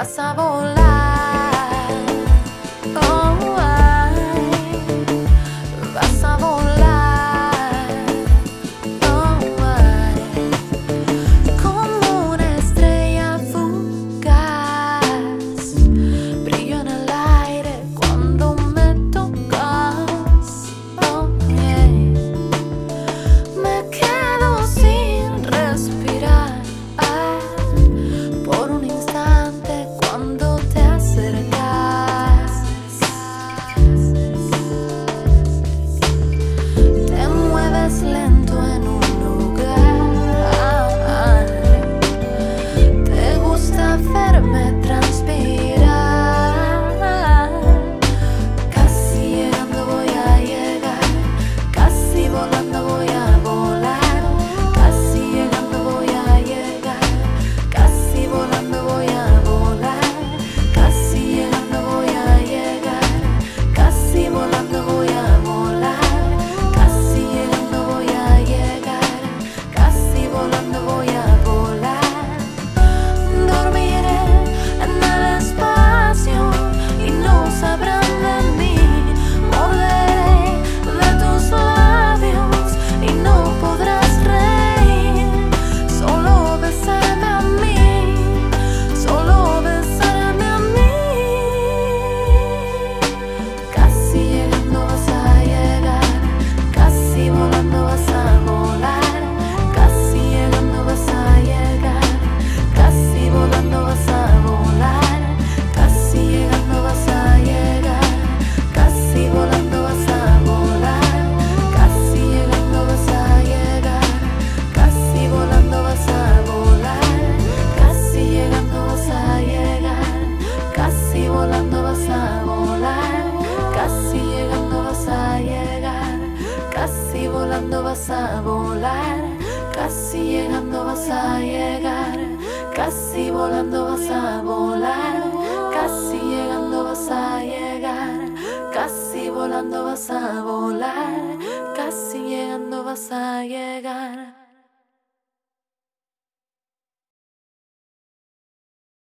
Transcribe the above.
vas a volar. Oh, ay, vas a volar. Oh, ay, como una estrella fugaz, brillo en el aire cuando me tocas. Oh, yeah. Me quedo sin respirar por un instante cuando te acercas. Te mueves lento en un lugar. Te gusta verme transpirar. Casi llegando voy a llegar, casi volando voy a volar. Casi llegando voy a llegar, casi volando voy a volar. Casi llegando voy a llegar, casi volando voy a volar. Casi llegando voy a llegar, casi volando voy a volar. Dormiré en el espacio y no sabrán de mí. Morderé de tus labios y no podrás reír. Solo besarme a mí, solo besarme a mí. Casi llegando vas a llegar, casi volando vas a volar. Casi llegando vas a llegar, casi volando vas a volar. Casi llegando vas a llegar, casi volando vas a volar. Casi llegando vas a llegar, casi volando vas a volar. Casi llegando vas a llegar, casi volando vas a volar. Casi llegando vas a llegar, casi volando vas a volar. Casi llegando vas a llegar, casi volando vas a volar. Casi llegando vas a llegar, casi volando vas a volar. Casi llegando vas a llegar.